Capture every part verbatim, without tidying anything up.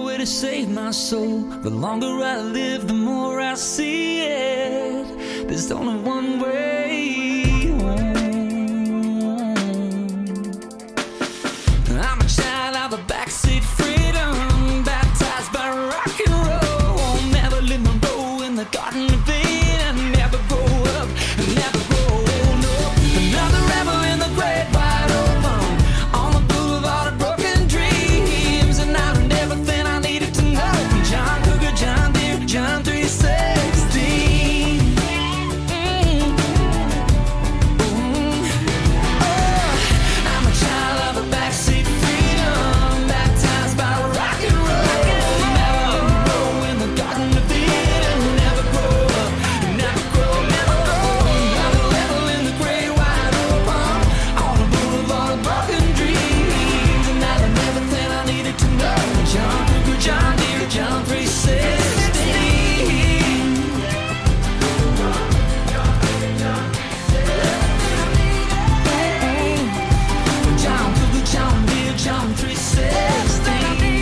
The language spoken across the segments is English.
way to save my soul. The longer I live, the more I see it. There's only one way home. I'm a child of the backseat freedom, baptized by rock and roll. Never live my role in the Garden of Eden, and never grow up, never grow old. No, another rebel in the great wide open, on the boulevard of broken dreams, and I learned everything I needed to know from John Cougar, John Deere, John three sixteen. Mm. Mm. Oh, I'm a child of a backseat freedom, baptized by rock and roll. Never grow in the Garden of Eden, never grow up, never grow, never grow. Another level in the great wide open, on the boulevard of broken dreams, and I learned everything I needed to know. John Cougar, John Deere, John three sixteen. John Cougar, John Deere, John three sixteen.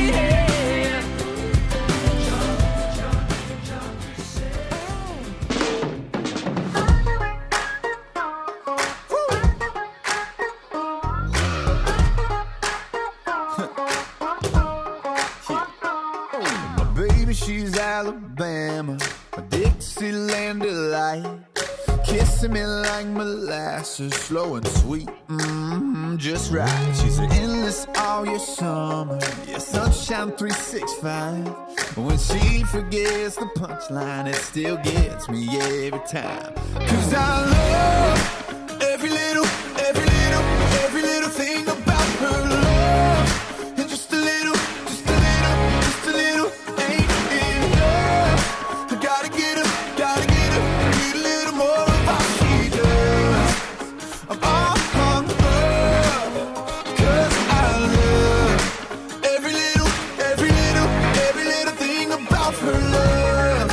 My baby, she's Alabama, a Dixieland delight. Kissing me like molasses, slow and sweet, mm, just right. She's endless all year summer, yeah, sunshine three sixty-five. When she forgets the punchline, it still gets me every time. Cause I love every little, every little, every little thing about her love. And just a little, just a little, just a little ain't enough. I gotta get her, gotta get her, need a little more of what she does. I'm all hung up, cause I love every little, every little, every little thing about her love.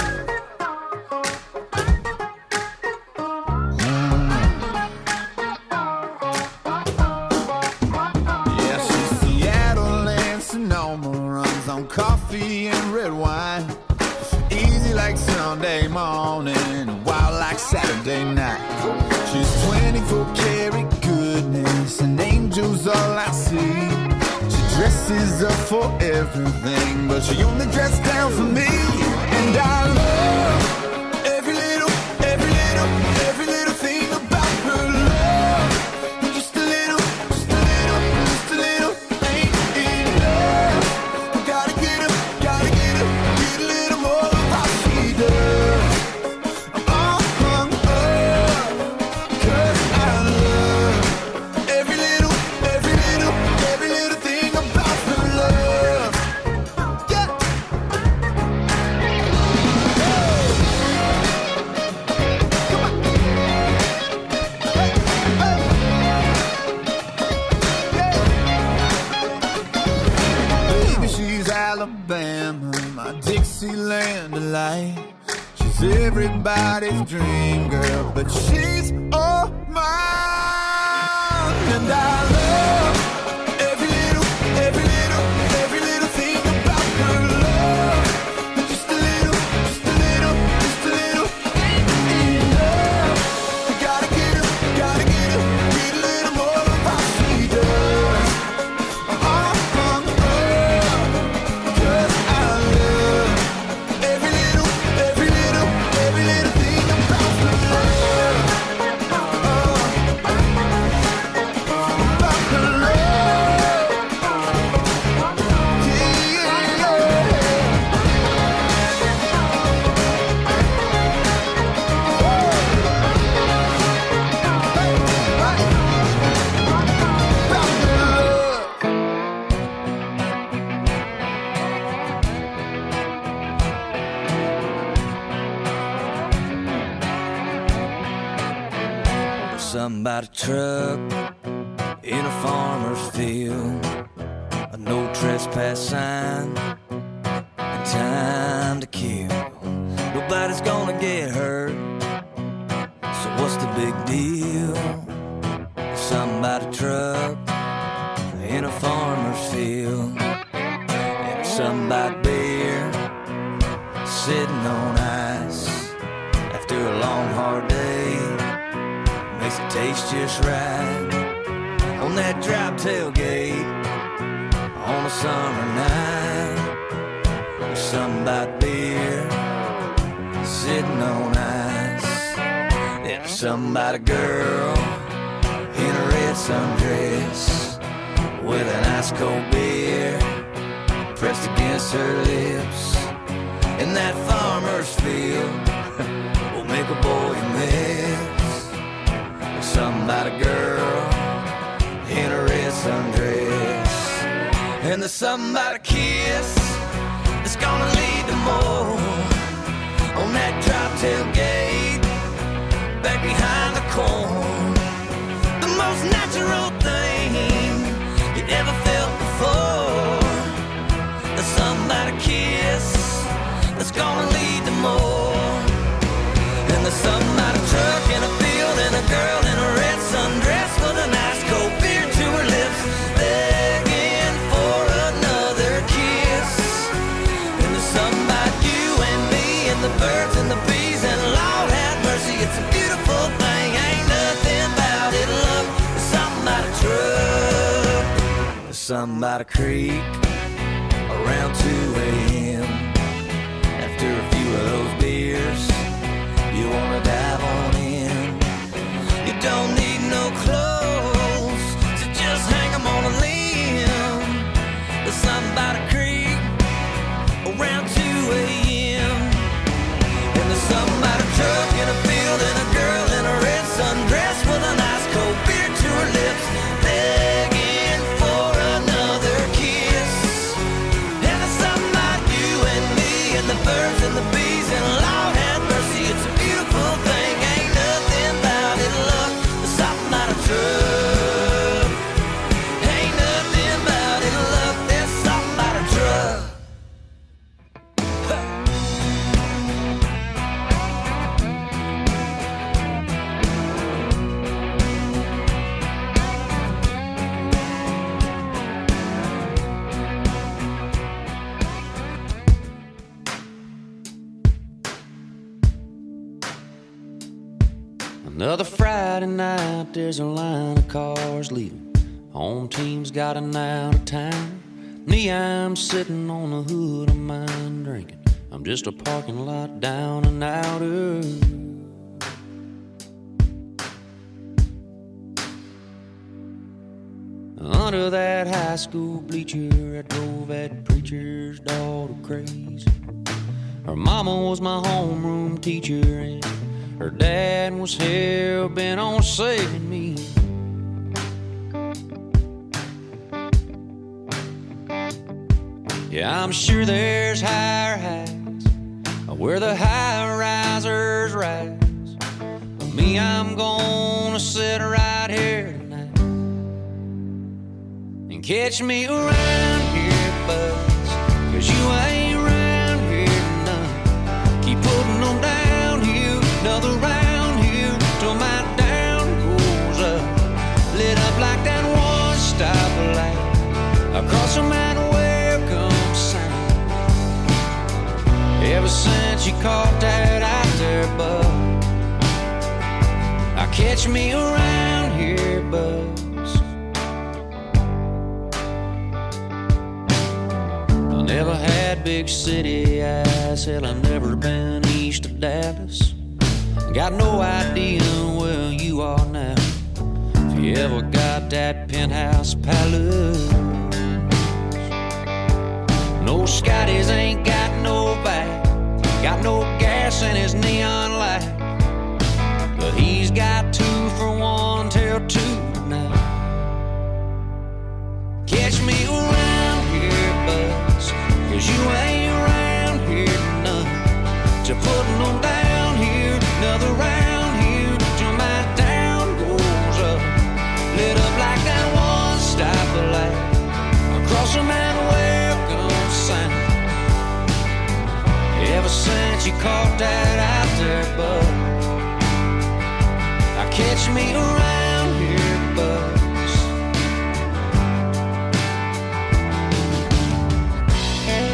Yeah, she's Seattle and Sonoma, runs on coffee and red wine. Easy like Sunday morning, wild like Saturday night. She's twenty-four karat goodness, and angels all I see. She dresses up for everything, but she only dresses down for me. And I love every little, every little, every little thing about her love. And just a little, just a little, just a little ain't enough. I gotta get her, gotta get her, get a little more of what she does. I'm all hung up, cause I love every little, every little, every little thing about her love. Yeah. Baby, she's Alabama, my Dixieland delight. She's everybody's dream girl, but she's all mine. And I love every little, every little, every little thing about her love. And just a little, just a little, just a little ain't enough. I gotta get her, gotta get her, get a little more of what she does. I'm all hung up, cause I love every little, every little, every little thing about her love. About her love. Yeah, yeah. About her love. Something about a truck in a farmer's field, a no trespass sign, and time to kill. Nobody's gonna get hurt, so what's the big deal? Something about a truck in a farmer's field, and it's something about beer sitting on ice after a long hard day. Makes it taste just right on that drop tailgate on a summer night. There's something about beer sitting on ice. There's something about a girl in a red sundress with an ice cold beer pressed against her lips. In that farmer's field will make a boy miss. There's something about a girl in a red sundress, and there's something about a kiss that's gonna lead to more on that drop tailgate back behind the corn. The most natural thing you ever felt before. There's something about a kiss that's gonna lead to more. And there's something about a truck in a field and a girl in a red sundress with a nice cold beer to her lips, begging for another kiss. And there's something about you and me and the birds and the bees, and Lord have mercy, it's a beautiful thing. Ain't nothing about it, love. There's something about a truck. There's something about a creek around two a.m. After a few of those beers, you wanna dive on in. You don't need no clothes, so just hang them on a limb. There's something about a creek around two a.m. And there's something about a truck in a field and a girl in a red sundress with a nice cold beer to her lips, begging for another kiss. And there's something about you and me and the birds and the bees, and Lord have mercy, it's a beautiful thing. Ain't nothing about it, love. There's something about a truck. Ain't nothing about it, love. There's something about a truck. Another Friday night, there's a line of cars leaving. Home team's got an out of town. Me, I'm sitting on the hood of mine drinking. I'm just a parking lot down and outer. Under that high school bleacher, I drove that preacher's daughter crazy. Her mama was my homeroom teacher, and her dad was hell-bent on saving me. Yeah, I'm sure there's higher heights where the high-risers rise. But me, I'm gonna sit right here tonight and catch me around here, buzz, 'cause you ain't around here none. Keep putting them down here, another round here, till my down goes up, lit up like that one stoplight across from that welcome sign. Ever since you caught that out there, bud, I catch me around here, buzz. I never had big city eyes, hell, I've never been east of Dallas. Got no idea where you are now, if you ever got that penthouse palace. No, Scotty's ain't got no back, got no gas in his neon light, but he's got two for one till two tonight. Catch me around here, buzz, 'cause you ain't around here none, to putting them down here, another round here, till my down goes up, lit up like that one stoplight across from that welcome sign. Ever since you caught that out there, bud, I catch me around here, buzz.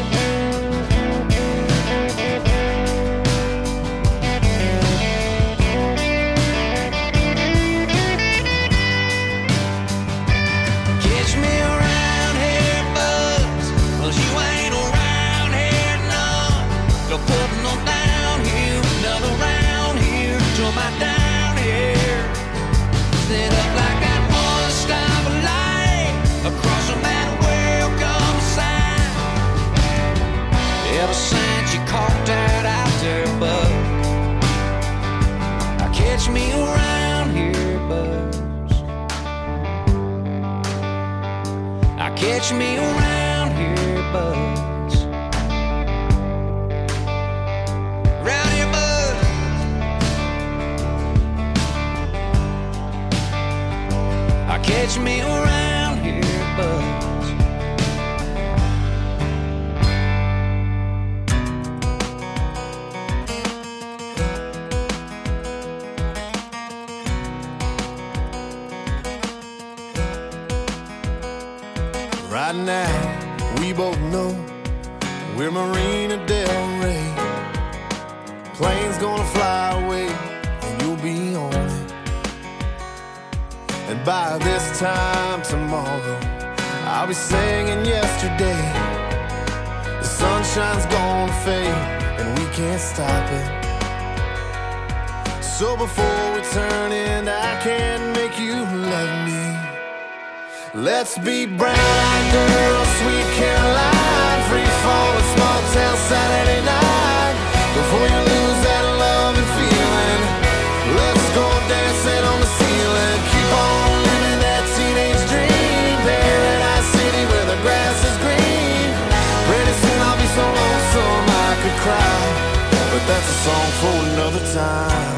Ever since you caught that out there bug, I catch me around here, bugs. I catch me around here, bugs. Around here, bugs. I catch me around here, bugs. Right now, we both know we're Marina Del Rey. Plane's gonna fly away, and you'll be on it. And by this time tomorrow, I'll be singing yesterday. The sunshine's gonna fade, and we can't stop it. So before we turn in, I can't make you love me. Let's be brown-eyed girls, sweet Caroline, free fall, a small town Saturday night. Before you lose that love and feeling, let's go dancing on the ceiling. Keep on living that teenage dream, Paradise City where the grass is green. Pretty soon I'll be so lonesome I could cry, but that's a song for another time.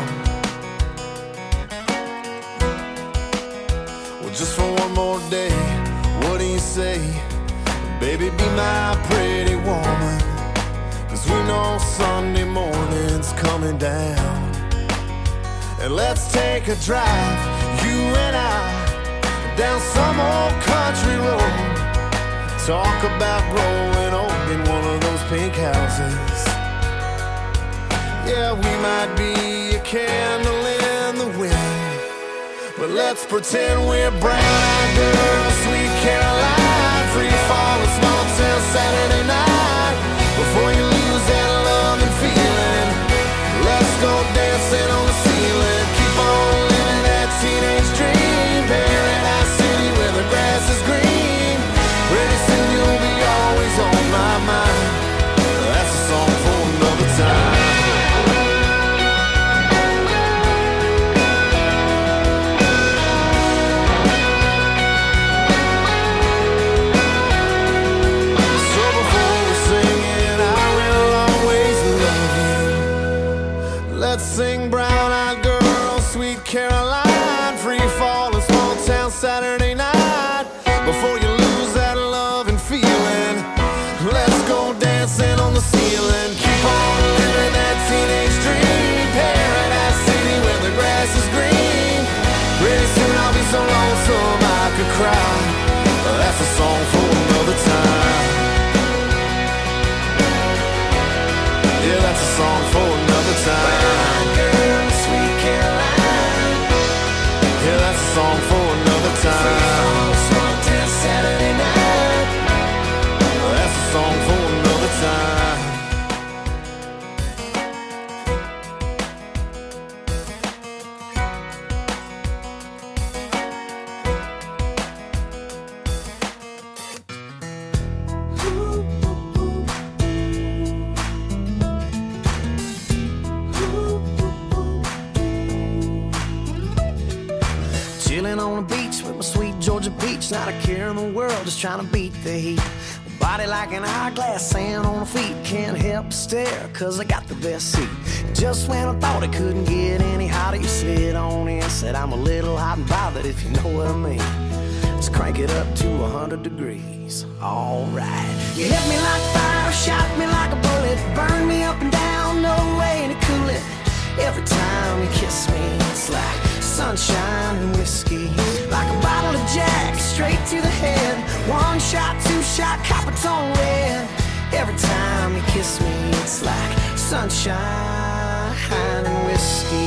Just for one more day, what do you say? Baby, be my pretty woman, 'cause we know Sunday morning's coming down. And let's take a drive, you and I, down some old country road. Talk about growing old in one of those pink houses. Yeah, we might be a candle in the wind, but let's pretend we're brown-eyed girls, sweet Caroline, free fall, a small town Saturday night. Before you lose that love and feeling, let's go dancing on the ceiling. Keep on living that teenage dream, Paradise City where the grass is green. Pretty soon you'll be always on my mind. That's a song for another time. Let's sing brown-eyed girl, sweet Caroline, free fall, a small town Saturday night. Before you lose that love and feeling, let's go dancing on the ceiling. Keep on living that teenage dream, Paradise City where the grass is green. Pretty soon I'll be so lonesome I could cry. That's a song for another time. Yeah, that's a song for another time. Girl, sweet Caroline. Yeah, that's a song for another time. Small town Saturday night. That's a song for another time. Chilling on the beach with my sweet Georgia peach, not a care in the world, just trying to beat the heat. Body like an hourglass, sand on the feet, can't help but stare, 'cause I got the best seat. Just when I thought it couldn't get any hotter, you slid on in, said I'm a little hot and bothered, if you know what I mean. Let's crank it up to a hundred degrees. Alright. You hit me like fire, shot me like a bullet, burn me up and down, no way to cool it. Every time you kiss me, it's like sunshine and whiskey, like a bottle of Jack straight to the head. One shot, two shot, copper tone red. Every time you kiss me, it's like sunshine and whiskey.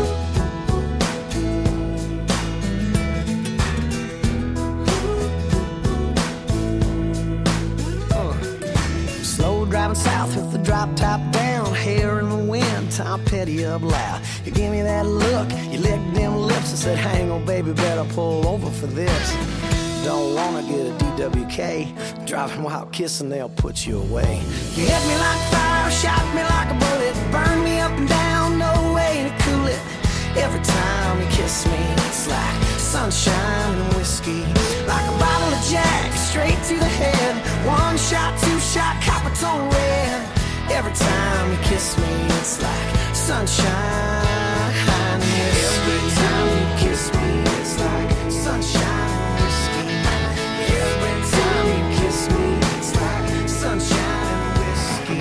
Uh. Slow driving south with the drop top down, hair in the wind, Tom Petty up loud. You give me that look, you licked them lips and said, hang on baby, better pull over for this. Don't wanna get a D W K, driving while kissing, they'll put you away. You hit me like sunshine and whiskey. Like a bottle of Jack, straight to the head. One shot, two shot, copper tone red. Every time you kiss me, it's like sunshine and whiskey. Every time you kiss me, it's like sunshine and whiskey. Every time you kiss me, it's like sunshine and whiskey.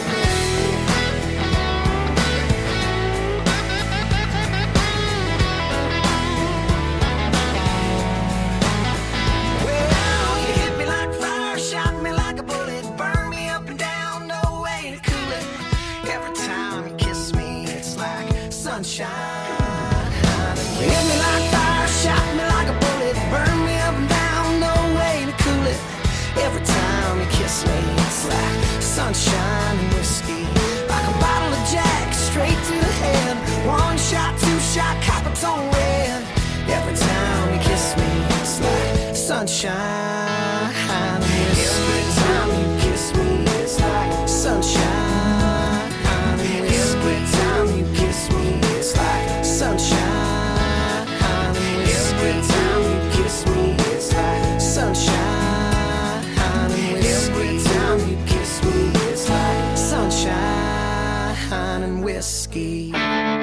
Well, you hit me like fire, shot me like a bullet, burn me up and down, no way to cool it. Every time you kiss me, it's like sunshine. You hit me like fire, shot me like a bullet, burn me up and down, no way to cool it. Every time you kiss me, it's like sunshine and whiskey. Like a bottle of Jack, straight to the head. One shot, two shot, copper tone red. Every time you kiss me, it's like sunshine and whiskey. Every time you kiss me, it's like sunshine and whiskey. Every time you kiss me, it's like sunshine and whiskey. Every time you kiss me, it's like sunshine and whiskey. Every time you kiss me, it's like sunshine and whiskey.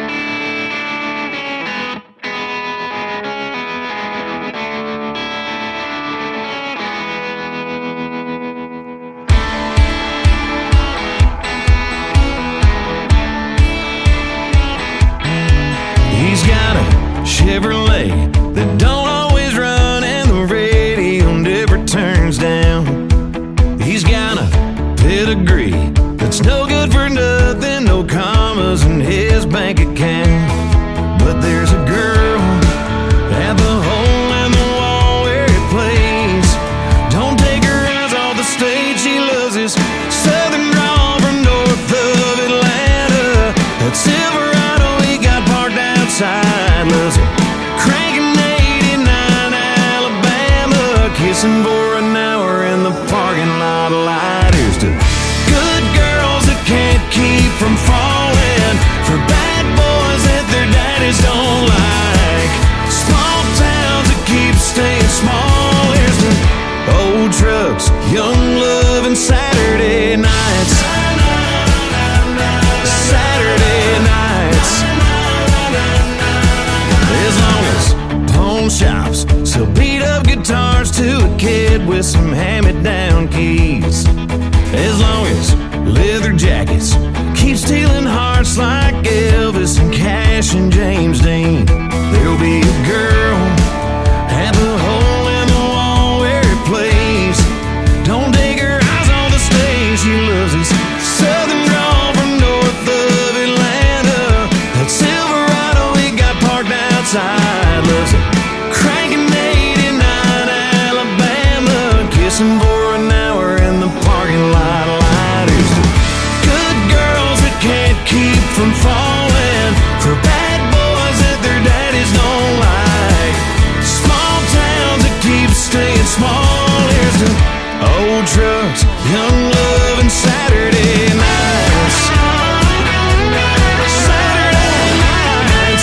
He's got a Chevrolet that don't always run, and the radio never turns down. He's got a pedigree that's no good for nothing, no commas in his bank account. But there's a girl at the hole in the wall where he plays. Don't take her eyes off the stage, she loves his southern drawl from north of Atlanta. That Silverado he got parked outside, loves it cranking eighty-nine Alabama, kissing for an hour in the parking lot light. Here's to good girls that can't keep from falling, for bad boys that their daddies don't like, small towns that keep staying small. Here's to old trucks, young love, and Saturday nights. Saturday nights. As long as pawn shops sell beat up guitars to a kid with some hand-me-down keys, as long as leather jackets keep stealing hearts like Elvis and Cash and James Dean, there'll be a girl at the hole in the wall where he plays. Don't take her eyes on the stage, she loves his southern drawl from north of Atlanta. That Silverado he got parked outside, loves it cranking eighty-nine Alabama, kissing for an hour in the parking lot light. Here's to good girls that can't keep from falling, for bad boys that their daddies don't like, small towns that keep staying small. Here's to old trucks, young love, and Saturday nights. Saturday nights.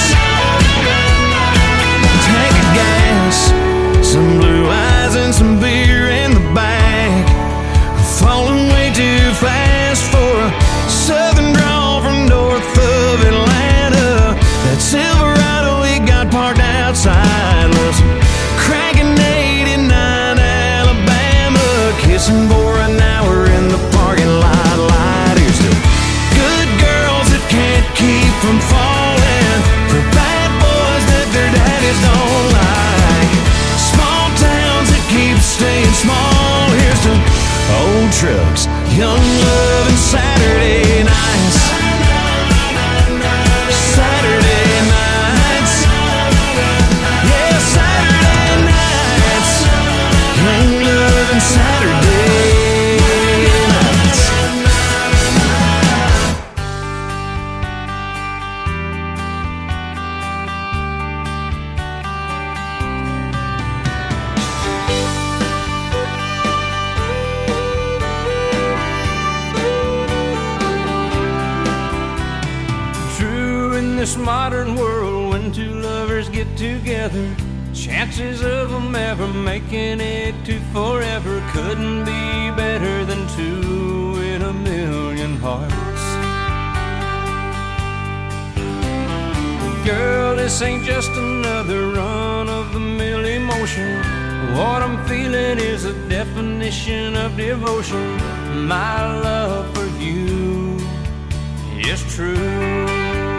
Tank of gas, some blue eyes, and some beer in the back. Falling way too fast for a southern drawl from north of Atlanta. That Silverado he got parked outside, loves cranking eighty-nine Alabama, kissing for an hour in the parking lot light. Here's to good girls that can't keep from falling, for bad boys that their daddies don't like, small towns that keep staying small. Here's to old trucks, young love, and Saturday nights. Saturday nights. Yeah, Saturday nights. Young love and Saturday nights. True in this modern world, when two lovers get together, Chances of them ever making it to forever couldn't be better than two in a million hearts. Girl, this ain't just another run-of-the-mill emotion. What I'm feeling is a definition of devotion. My love for you is true.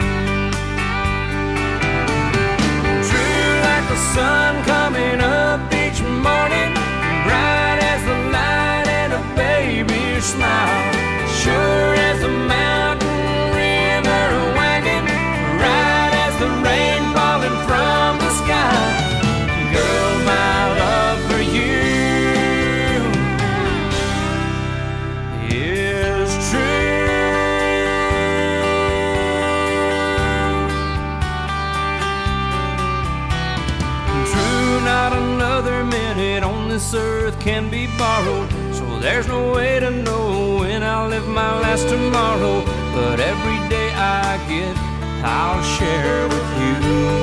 True like the sun coming up each morning, bright as the light and a baby's smile, sure as a mountain river wagon, right as the rain falling from the sky. Girl, my love for you is true. True, not another minute on this earth can be borrowed, so there's no way to know when I'll live my last tomorrow. But every day I get, I'll share with you.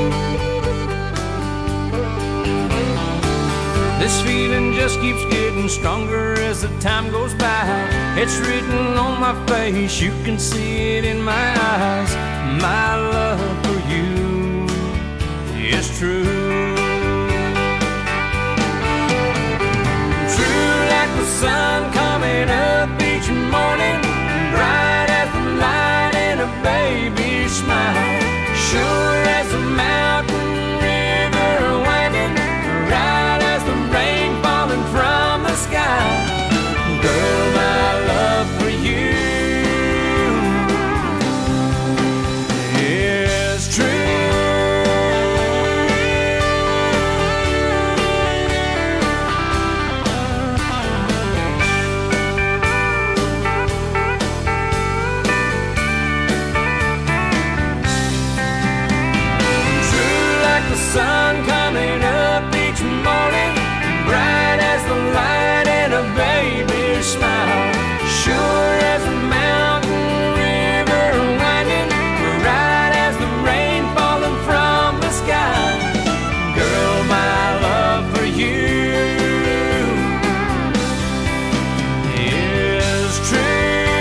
This feeling just keeps getting stronger as the time goes by. It's written on my face, you can see it in my eyes. My love for you is true. True like the sun coming up each morning, bright as the light in a baby's smile, sure as a mountain river winding, right as the rain falling from the sky. Girl, my love for you is true. Sun coming up each morning, bright as the light in a baby's smile, sure as a mountain river winding, right as the rain falling from the sky. Girl, my love for you is true.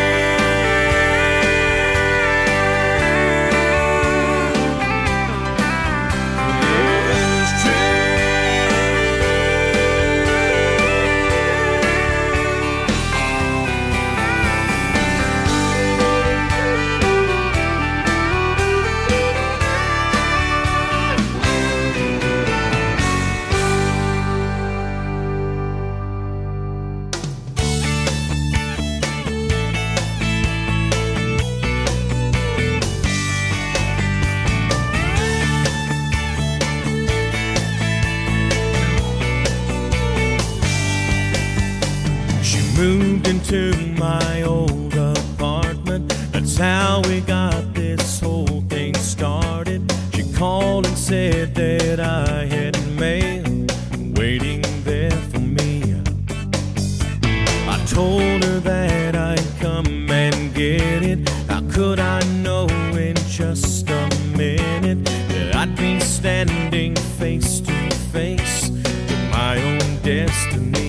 Moved into my old apartment. That's how we got this whole thing started. She called and said that I had mail waiting there for me. I told her that I'd come and get it. How could I know in just a minute that I'd be standing face to face with my own destiny?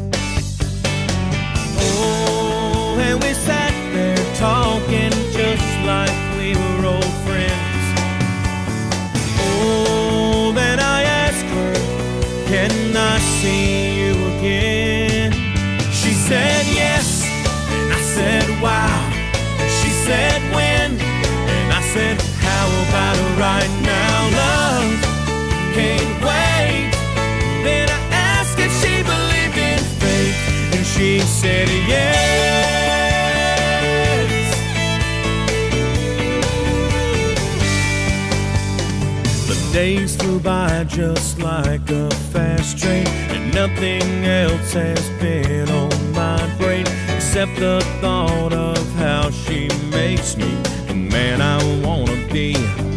And we sat there talking just like we were old friends. Oh, then I asked her, can I see you again? She said yes, and I said wow. She said when, and I said how about right now? Love can't wait. Then I asked if she believed in fate, and she said yes. Days flew by just like a fast train, and nothing else has been on my brain except the thought of how she makes me the man I wanna be.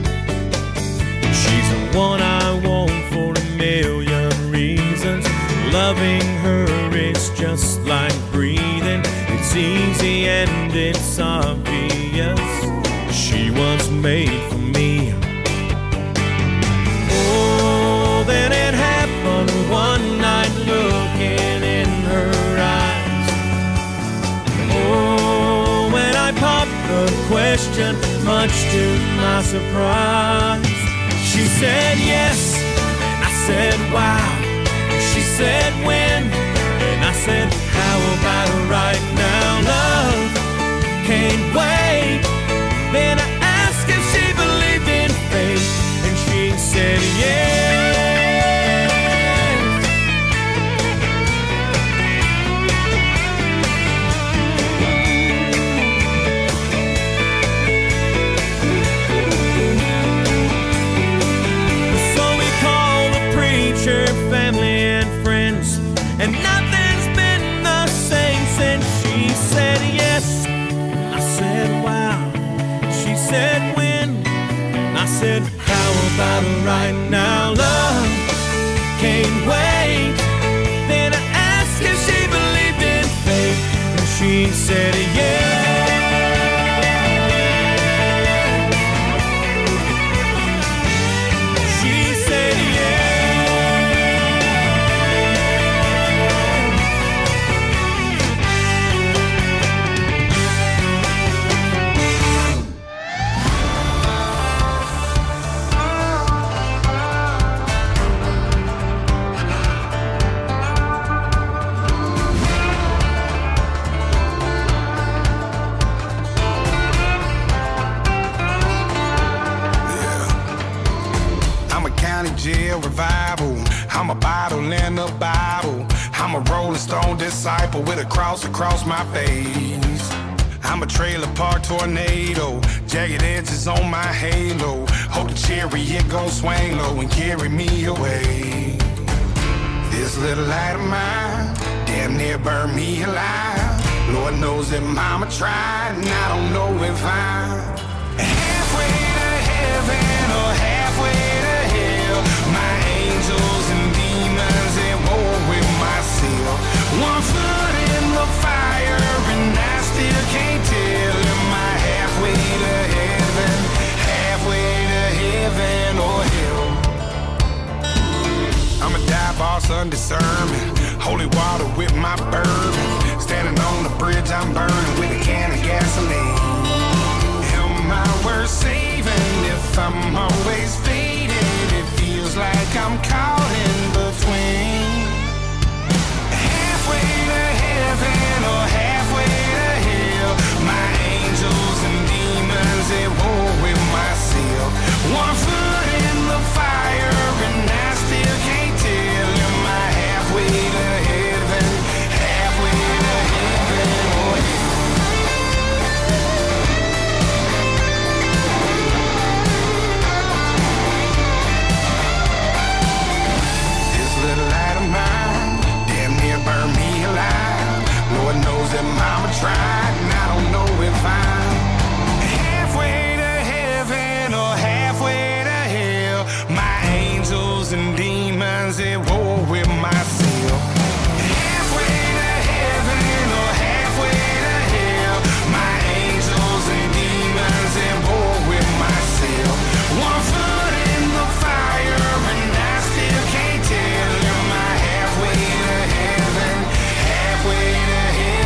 She's the one I want for a million reasons. Loving her is just like breathing. It's easy and it's obvious. She was made for me. Oh, then it the question, much to my surprise. She said yes, and I said wow. She said when, and I said how about right now? Love can't wait. Then I asked if she believed in fate, and she said yes. Family and friends, and nothing's been the same since she said yes. I said wow. She said when. I said how about right now? Love can't wait. Then I asked if she believed in fate, and she said yes. Jail revival. I'm a bottle in the Bible. I'm a rolling stone disciple with a cross across my face. I'm a trailer park tornado, jagged edges on my halo. Hope the chariot gon' swing low and carry me away. This little light of mine damn near burned me alive. Lord knows that mama tried, and I don't know if I'm halfway to heaven or halfway to hell. My angels and demons at war with myself. One foot in the fire and I still can't tell. Am I halfway to heaven, halfway to heaven or hell? I'm a dive boss under sermon, holy water with my bourbon. Standing on the bridge I'm burning with a can of gasoline. Am I worth saving if I'm always fading? It feels like I'm caught in between. Halfway to heaven or halfway to hell. My angels and demons at war with myself. One foot in the fire and I still can't tell. Am I halfway to heaven, halfway to heaven or hell? That mama tried, and I don't know if I'm halfway to heaven or halfway to hell. My angels and demons at war with myself. Halfway to heaven or halfway to hell. My angels and demons at war with myself. One foot in the fire and I still can't tell. Am I halfway to heaven, halfway to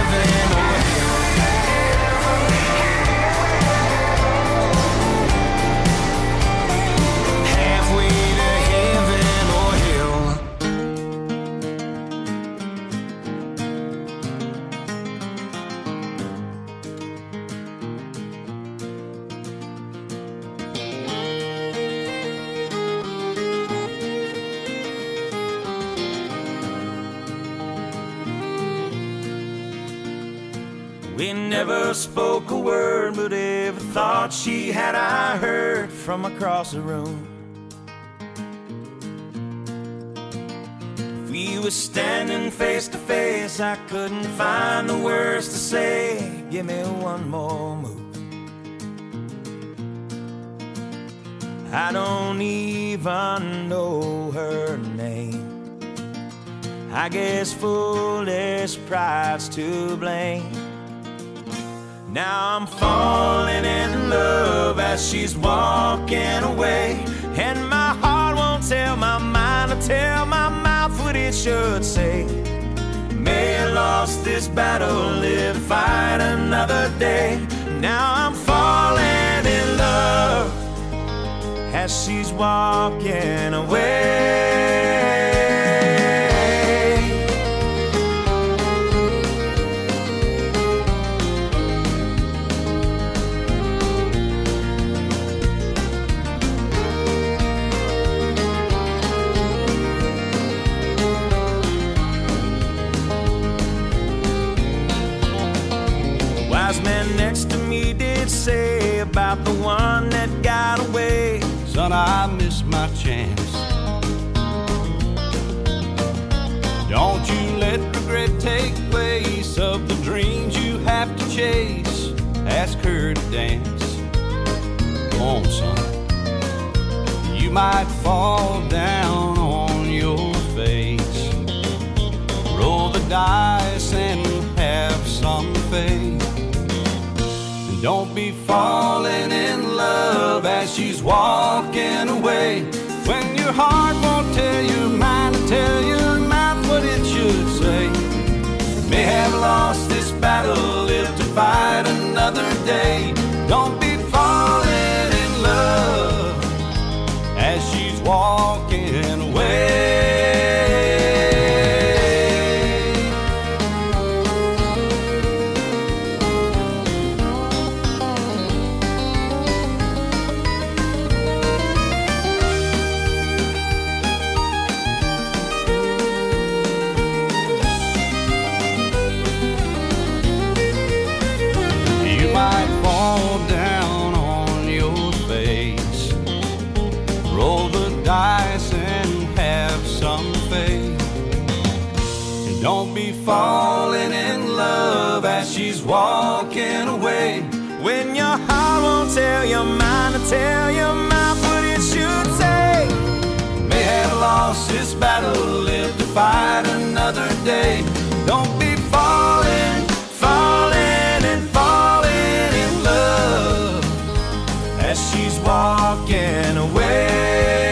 We never spoke a word, but every thought she had I heard from across the room. If we were standing face to face, I couldn't find the words to say. Give me one more move. I don't even know her name. I guess foolish pride's to blame. Now I'm falling in love as she's walking away, and my heart won't tell my mind or tell my mouth what it should say. May have lost this battle, live, fight another day. Now I'm as she's walking away. Wise man next to me did say about the one that got away, son, I missed my chance. Don't you let regret take place of the dreams you have to chase. Ask her to dance. Come on, son. You might fall down on your face. Roll the dice and have some faith. Don't be falling in love as she's walking away. When your heart won't tell your mind to tell your mouth what it should say. May have lost this battle, live to fight another day. Don't be falling in love as she's walking away. Don't be falling in love as she's walking away. when your heart won't tell your mind to tell your mouth what it should say. May have lost this battle, live to fight another day. Don't be falling, falling and falling in love as she's walking away.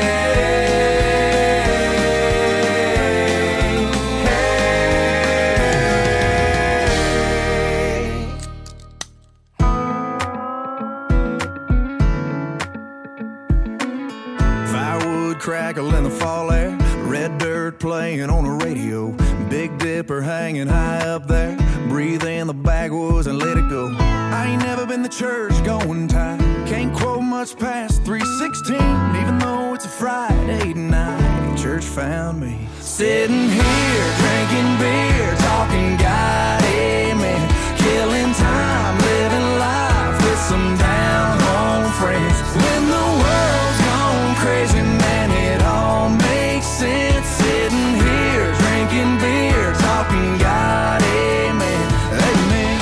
Crackle in the fall air, red dirt playing on the radio, Big Dipper hanging high up there, breathe in the backwoods and let it go. I ain't never been to church going tight, can't quote much past three sixteen, even though it's a Friday night. Church found me sitting here drinking beer, talking God, amen, killing time, living life with some down home friends. When the world's gone crazy, man, it all makes sense. Sitting here drinking beer, talking God, amen, amen.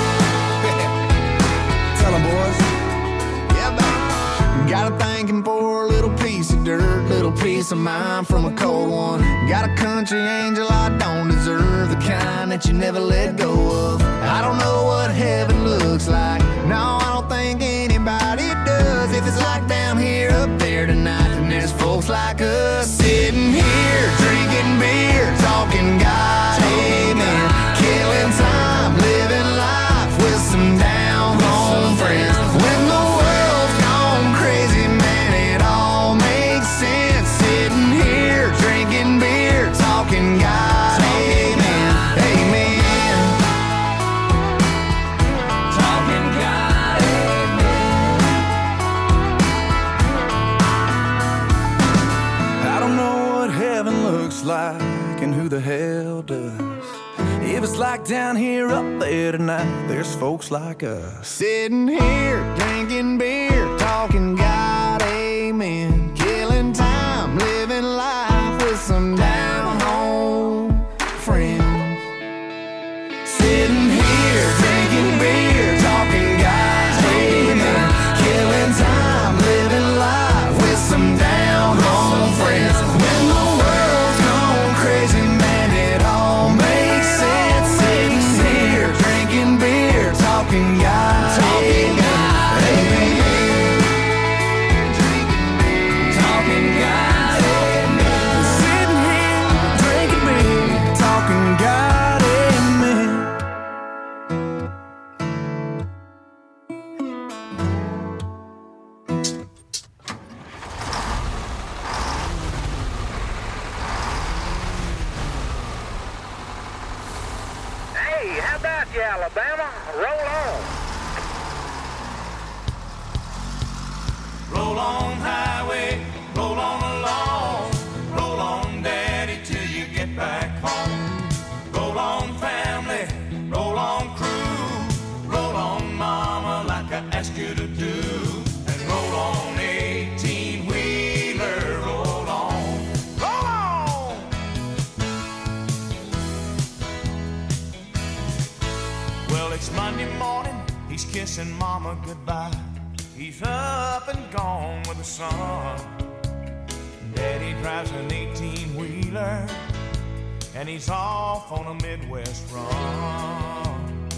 Tell 'em, boys. Yeah, man. Got a thanking for a little piece of dirt, little piece of mind from a cold one. Got a country angel I don't deserve, the kind that you never let go of. I don't know what heaven looks like, no, I don't think anybody does. If it's like down here, up there tonight, then there's folks like us sitting here drinking beer, talking God, amen, killing time, living life with some down home friends. When the world's gone crazy, man, it all makes sense. Sitting here drinking beer, talking God, amen, amen, talking God, amen. I don't know what heaven looks like and who the hell does. If it's like down here, up there tonight, there's folks like us sitting here drinking beer, talking God, amen, killing time, living life with some down home friends. Sitting here drinking beer, talking God, amen, killing time, living life with some down home friends. When the world's gone crazy, man, it all makes sense. Sitting here drinking beer, talking God, amen, amen. Bama, roll on. Roll on, highway, roll on along. Roll on, daddy, till you get back home. Roll on, family, roll on, crew. Roll on, mama, like I asked you to do. And roll on, eighteen-wheeler, roll on. Roll on! Well, it's Monday morning, he's kissing mama goodbye. He's up and gone with the sun. Daddy drives an eighteen-wheeler, and he's off on a Midwest run.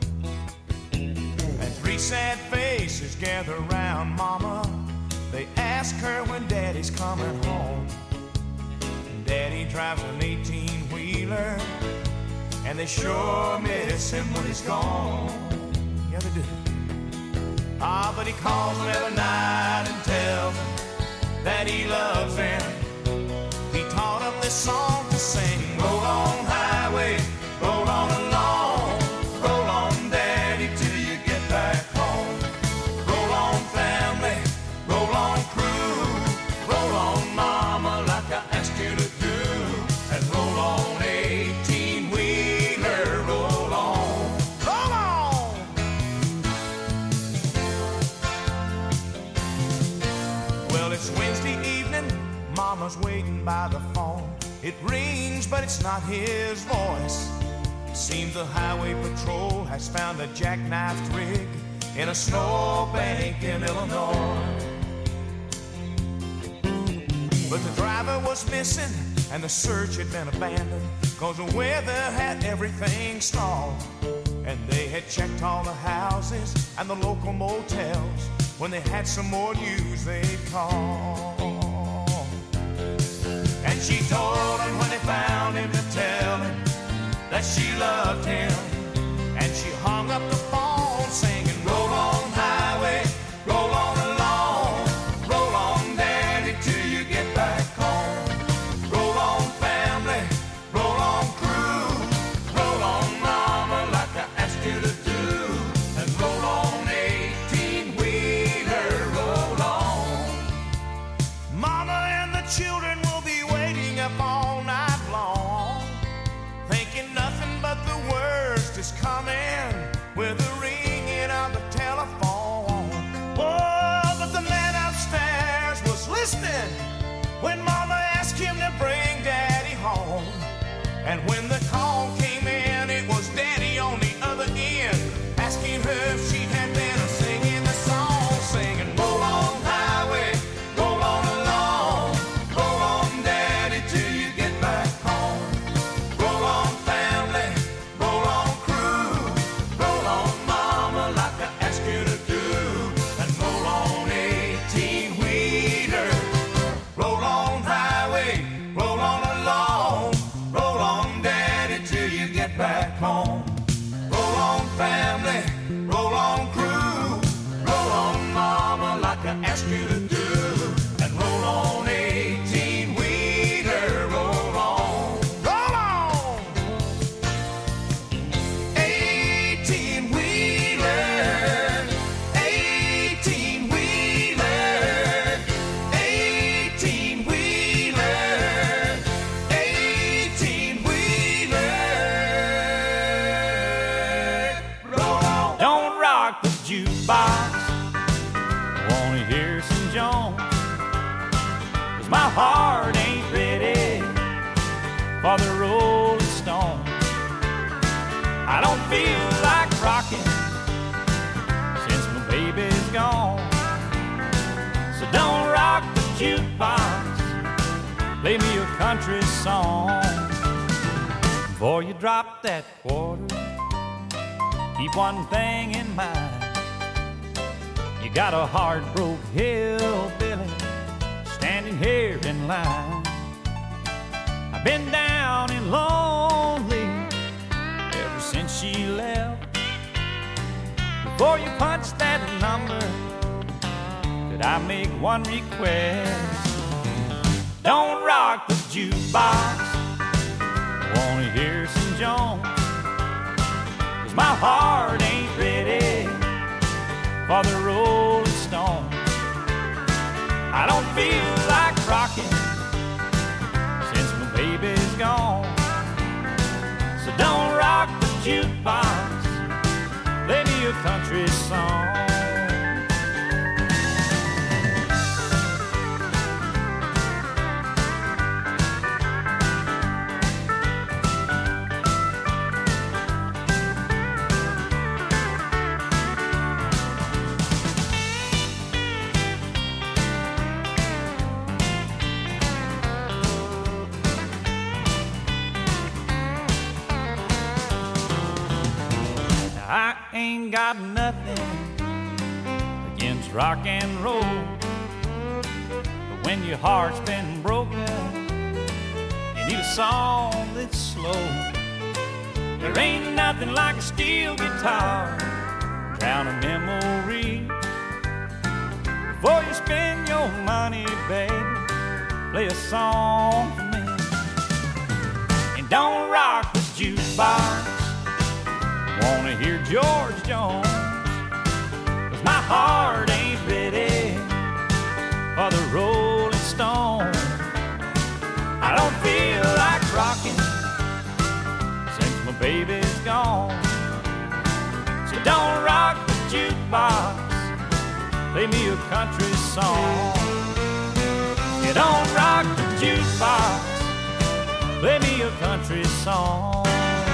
And three sad faces gather around mama. They ask her when daddy's coming home. Daddy drives an eighteen-wheeler, and they sure miss him when he's gone. Yeah, they do. Ah, but he calls them every night and tells them that he loves them. He taught them this song to sing. Roll on, highway, roll on along. Roll on, daddy, till you get back home. Roll on, family, roll on, crew. Roll on, mama, like I asked you to do. And roll on, eighteen-wheeler, roll on. Roll on! Well, it's Wednesday evening, mama's waiting by the phone. It rings, but it's not his voice. It seems the highway patrol has found a jackknifed rig in a snowbank in Illinois. But the driver was missing, and the search had been abandoned, 'cause the weather had everything stalled. And they had checked all the houses and the local motels. When they had some more news, they'd call. And she told him when they found him to tell him that she loved him. And she hung up the phone singing, roll on, highway, roll on along. Roll on, daddy, till you get back home. Roll on, family, roll on, crew. Roll on, mama, like I asked you to do. And roll on, eighteen-wheeler, roll on. Mama and the children will be waiting up all night long, thinking nothing but the worst is coming with the ringing of the telephone. Oh, but the man upstairs was listening when mama asked him to bring daddy home. And when the call came in, it was daddy on the other end, asking her if she had been singing the song, singing, roll on, highway, roll on along. Roll on, daddy, till you get back home. Roll on, family, roll on, crew. Roll on, mama, like I asked you to do. And roll on, eighteen-wheeler. Roll on, highway, roll on along. Roll on, daddy, till you get back home. Roll on, family, roll on, crew. Roll on, mama, like I asked you to do. And roll on, eighteen-wheeler, roll on. Roll on! Eighteen-wheeler, eighteen-wheeler, eighteen-wheeler, eighteen-wheeler. Roll on! Don't rock the jukebox. I wanna hear some Jones, 'cause my heart ain't ready for the Rolling Stones. I don't feel like rocking since my baby's gone. So don't rock the jukebox, play me a country song. Before you drop that quarter, keep one thing in mind. You got a hard-broke hillbilly standing here in line. I've been down and lonely ever since she left. Before you punch that number, could I make one request? Don't rock the jukebox, I wanna hear some Jones, 'cause 'cause my heart ain't ready for the Rolling Stone. I don't feel like rocking since my baby's gone. So don't rock the jukebox, play me a country song. I ain't got nothing against rock and roll, but when your heart's been broken, you need a song that's slow. There ain't nothing like a steel guitar, drown a memory. Before you spend your money, baby, play a song for me. And don't rock this jukebox, wanna hear George Jones, 'cause my heart ain't ready for the Rolling Stone. I don't feel like rocking since my baby's gone. So don't rock the jukebox, play me a country song. You don't rock the jukebox, play me a country song.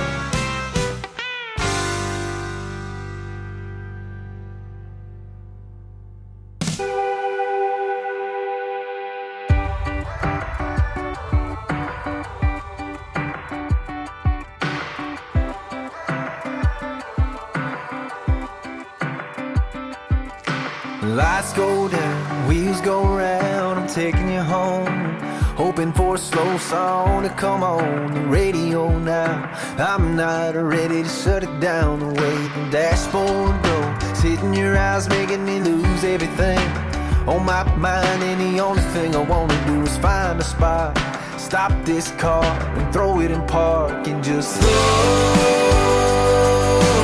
Lights go down, wheels go round, I'm taking you home, hoping for a slow song to come on the radio now. I'm not ready to shut it down, the way the dashboard goes, hitting your eyes, making me lose everything on my mind. And the only thing I wanna do is find a spot, stop this car and throw it in park and just slow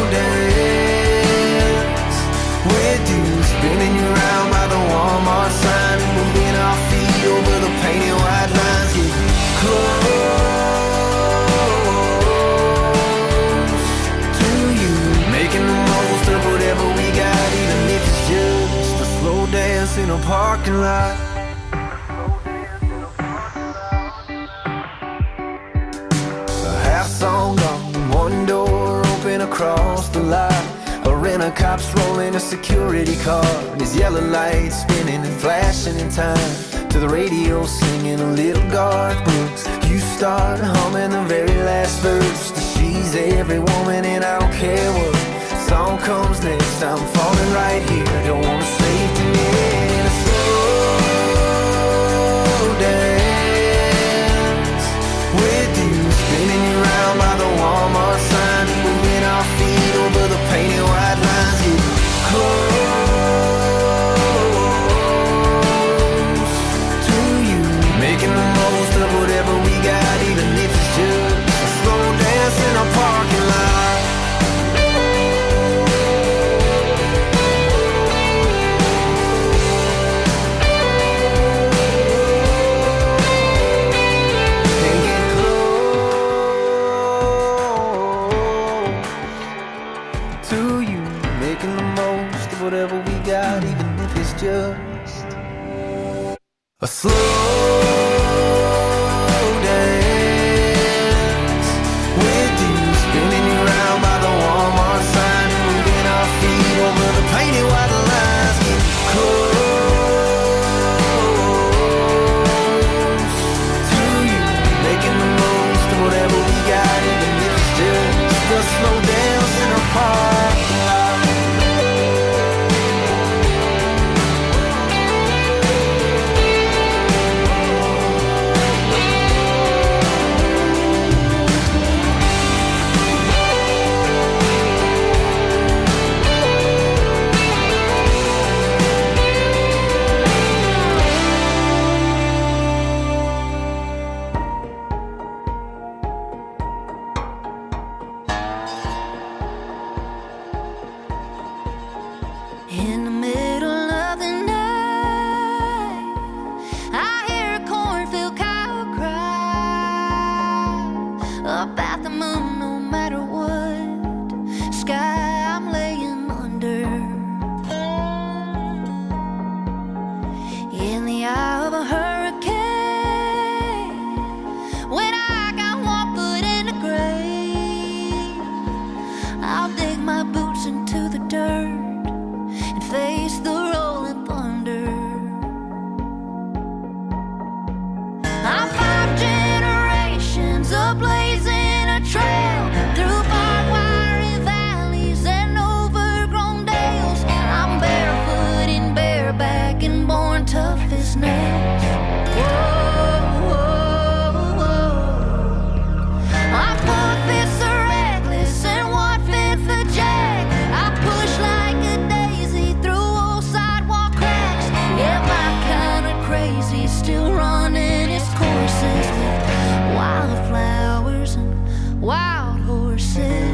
dance with you, spinning you around by the Walmart sign and moving our feet over the painted white lines. Get close to you, making the most of whatever we got, even if it's just a slow dance in a parking lot. A half song gone, one door open across the lot. A rent-a-cop's rolling a security car, and his yellow lights spinning and flashing in time to the radio singing a little Garth Brooks. You start humming the very last verse to She's Every Woman, and I don't care what song comes next, I'm falling right here. Don't wanna save the end. A slow dance with you, spinning you around by the Walmart sign and moving our feet over the painted white lines. Get close to you, making the most of whatever we got, even if it's just a slow dance in a parking lot. And get close to you, making the most of whatever we got, even if it's just a slow dance with you, spinning you around by the Walmart sign and moving our feet over the painted white lines. Get close to you, making the most of whatever we got, even if it's just a slow dance in a parking lot. nails. Whoa, whoa, whoa. I'm four fifths a reckless and one fifth a jack. I push like a daisy through old sidewalk cracks. Yeah, my kind of crazy, still running its courses with wildflowers and wild horses.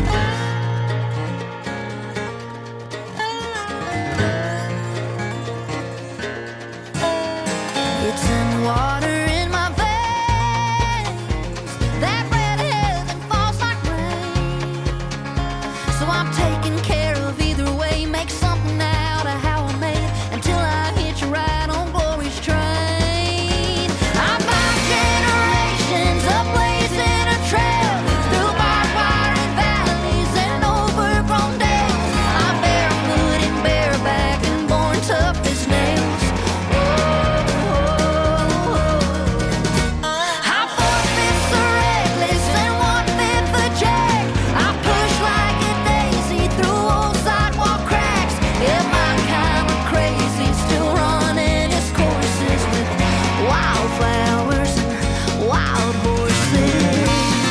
It's in water in my veins. That red heaven falls like rain. So I'm taking care of either way. Make something out of how I made until I hit you right on glory's train. I'm five generations of blazing a trail through barbed wire and valleys and overgrown dales. I'm barefoot and bareback and born tough as nails. I'm four fifths a reckless and one fifth a jack. I push like a daisy through old sidewalk cracks. Yeah, my kind of crazy, still running its courses with wildflowers and wild horses.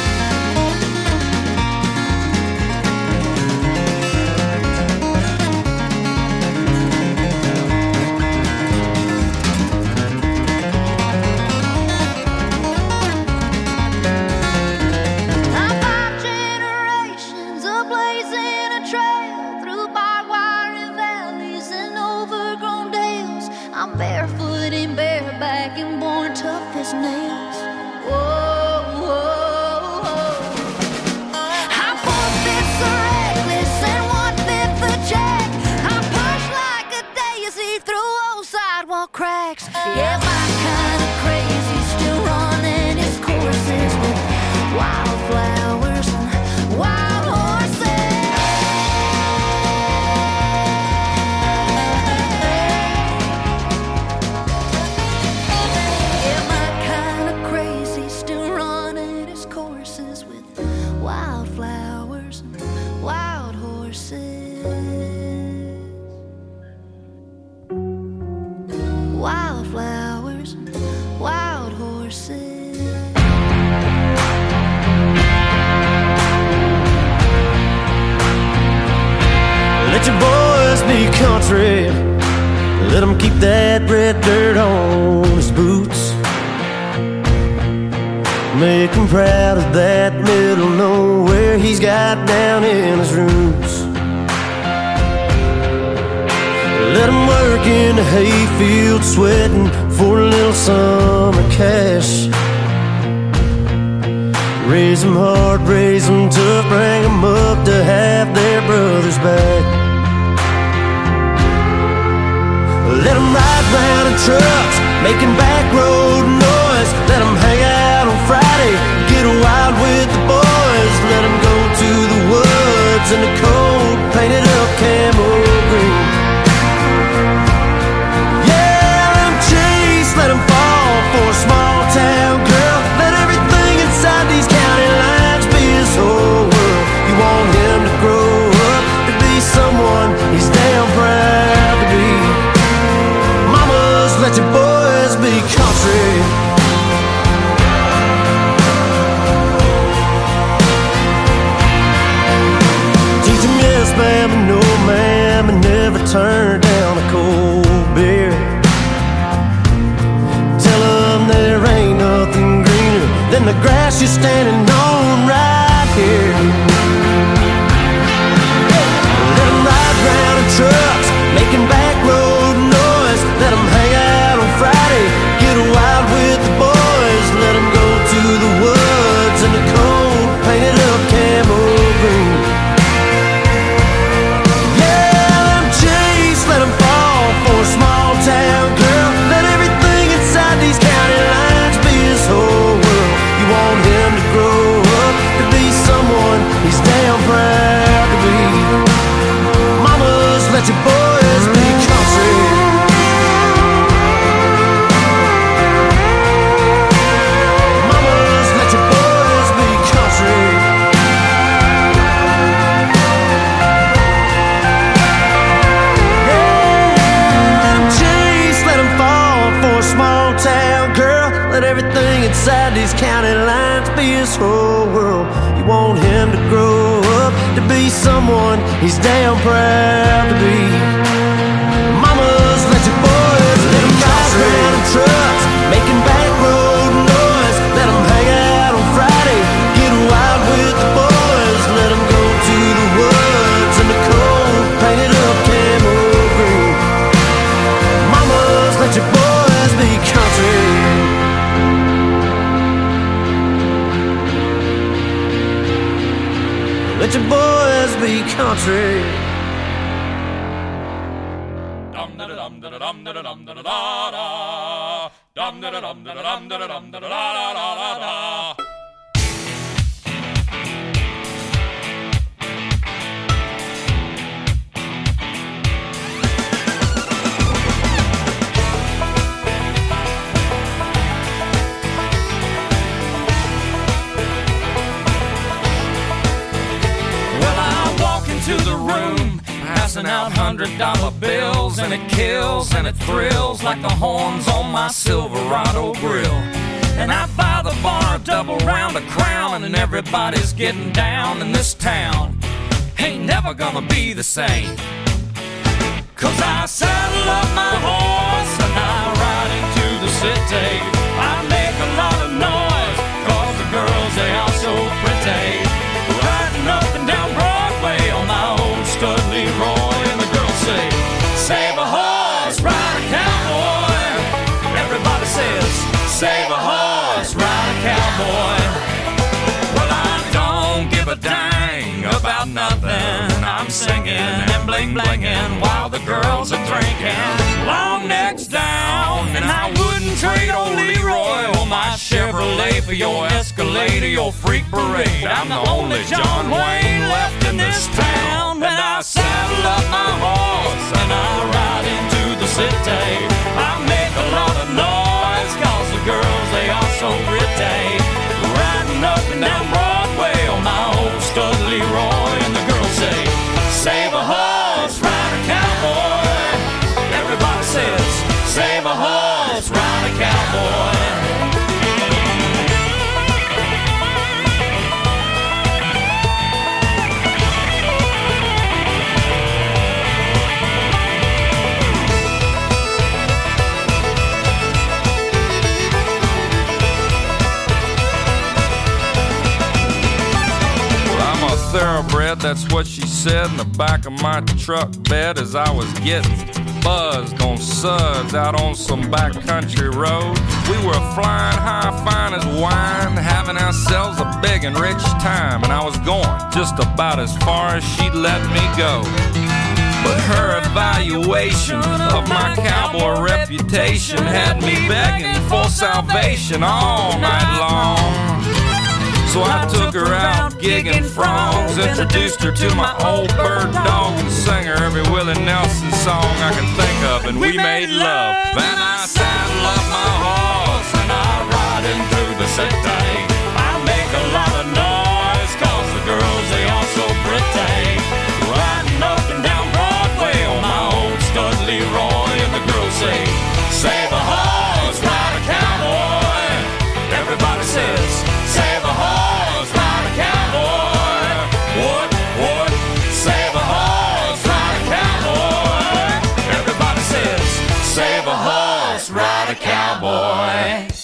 I'm five generations of blazing a trail through barbed wire and valleys and overgrown dales. I'm barefoot and bareback and born tough as nails. Whoa, whoa, whoa. I'm four fifths a reckless and one fifth a jack. I push like a daisy through old sidewalk cracks. Yeah, my kind of crazy, still running its courses with wildflowers and wild horses. Yeah, my kind of crazy, still running its courses with wildflowers and wild horses. Wildflowers and wild horses. Let your boys be country. Let them keep that red dirt on his boots. Make him proud of that middle nowhere he's got down in his roots. Let him work in the hayfield, sweating for a little summer cash. Raise them hard, raise them tough, bring them up to have their brothers back. Let them ride round in trucks, making back road noise. Let them hang out on Friday, get wild with the boys. Let them go to the woods in the cold, painted up camo green. Yeah, let them chase, let them fall for a small town girl. Let everything inside these county lines be his whole world. You want him to grow up to be someone he's damn proud to be. Mamas, let your boys be country. Teach 'em everything inside these county lines be his whole world. You want him to grow up to be someone he's damn proud to be. Mamas, let your boys let them drive around in trucks, making back road noise. Let them hang out on Friday, get wild with the boys. Let them go to the woods in the cold, painted up camo green. Mamas, let your boys be country. Let your boys be country. Dum da dum da dum da dum da da da. Dum da dum da dum da dum da da da da da. To the room, passing out hundred dollar bills, and it kills and it thrills like the horns on my Silverado grill. And I buy the bar a double round of Crown, and everybody's getting down in this town. Ain't never gonna be the same, 'cause I saddle up my horse and I ride into the city. I make a lot of noise 'cause the girls, they are so pretty. Riding up and down Broadway on my old stud Leroy, and the girls say, save a horse, ride a cowboy. Everybody says, save a horse, ride a cowboy. Well, I don't give a dang about nothing. I'm singing and bling blinging while the girls are drinking. Long necks down, and I wouldn't trade old Leroy or my Chevrolet for your Escalade or your freak parade. I'm the only John Wayne left in this town. When I saddle up my horse and I ride into the city, I make a lot of noise 'cause the girls, they are so pretty. Riding up and down Broadway on my old stud Leroy, and the girls say, save a horse, ride a cowboy. Everybody says, save a horse, ride a cowboy. Thoroughbred, that's what she said in the back of my truck bed as I was getting buzzed on suds out on some backcountry road. We were flying high, fine as wine, having ourselves a big and rich time, and I was going just about as far as she'd let me go. But her evaluation of my cowboy reputation had me begging for salvation all night long. So I took her out gigging frogs, introduced her to my old bird dog, and sang her every Willie Nelson song I could think of, and we made love. Then I saddle up my horse and I ride into the city. I make a lot of noise 'cause the girls, they are so pretty. Riding up and down Broadway on my old stud Leroy, and the girls say, save a horse, ride a cowboy. Everybody says, save a horse, ride a cowboy. What, what? Save a horse, ride a cowboy. Everybody says, save a horse, ride a cowboy.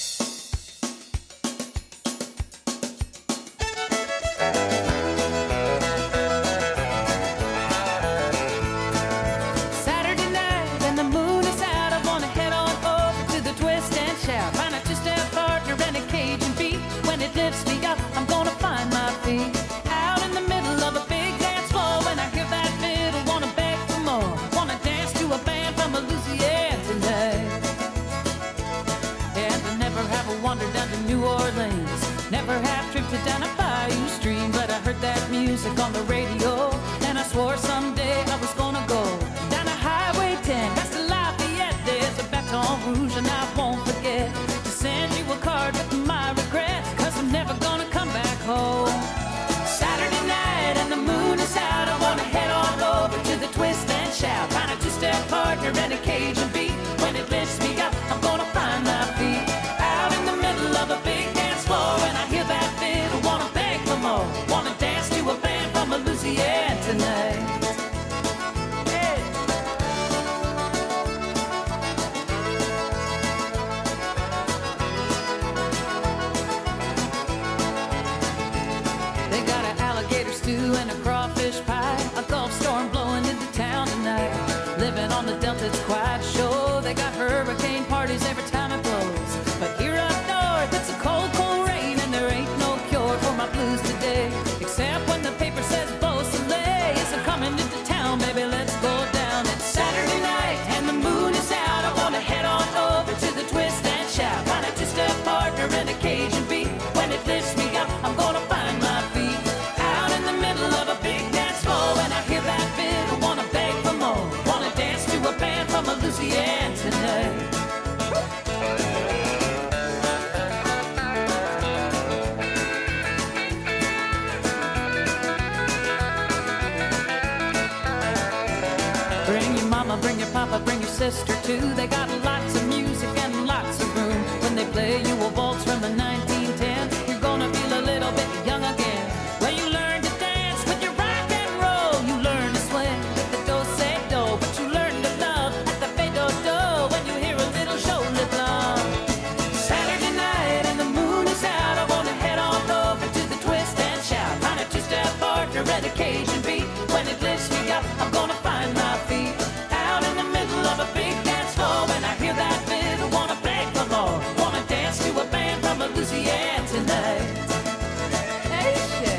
Saturday night and the moon is out. I wanna head on over to the twist and shout. Find a two-step partner and a Cajun beat. When it lifts me up, I'm gonna find my feet. Out in the middle of a big dance floor, when I hear that fiddle, wanna beg for more. Wanna dance to a band from Louisiana tonight. And I never have a wander down to New Orleans. Never have drifted down a bayou stream. But I heard that music on the radio, and I swore someday I was gonna go down a Highway ten, past the Lafayette. There's a Baton Rouge, and I won't forget to send you a card with my regrets, 'cause I'm never gonna come back home. Saturday night and the moon is out. I wanna head on over to the twist and shout. Find a two-step partner and a Cajun beat. When it lifts me up, I'm gonna find my feet. Out in the middle quite a show. They got hurricane parties every time it blows. But here up north, it's a cold, cold rain, and there ain't no cure for my blues today. Except when the paper says Beau Soleil is coming into town, baby, let's go down. It's Saturday night, and the moon is out. I wanna head on over to the Twist and Shout. Find a two-step partner and a Cajun beat. When it lifts me up, I'm gonna find my feet. Out in the middle of a big dance floor, when I hear that fiddle, wanna beg for more. Wanna dance to a band from Louisiana tonight. Bring your mama, bring your papa, bring your sister too. They got lots of music and lots of room. When they play you a waltz from the nineteen ten, you're gonna feel a little bit young again. Well, you learn to dance with your rock and roll. You learn to swing with the do-say-do. But you learn to love at the fade-do-do when you hear a little shoulder blum. Saturday night and the moon is out. I wanna head on over to the Twist and Shout. Find a two-step partner and a Cajun beat. When it lifts me up, I'm gonna find my feet. Out in the middle of a big dance floor, when I hear that fiddle, wanna beg for more. Wanna dance to a band from Louisiana tonight. Hey, shit.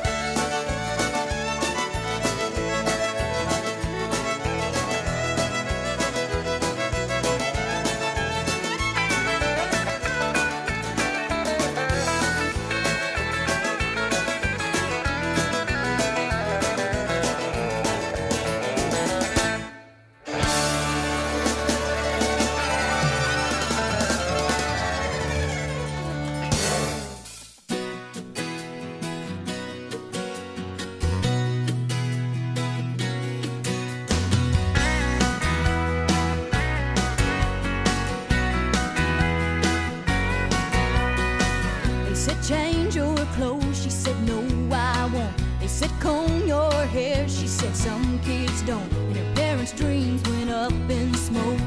They said change your clothes, she said no I won't. They said comb your hair, she said some kids don't. And her parents' dreams went up in smoke.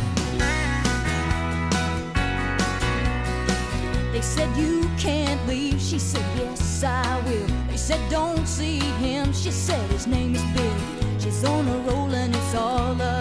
They said you can't leave, she said yes I will. They said don't see him, she said his name is Bill. She's on a roll and it's all up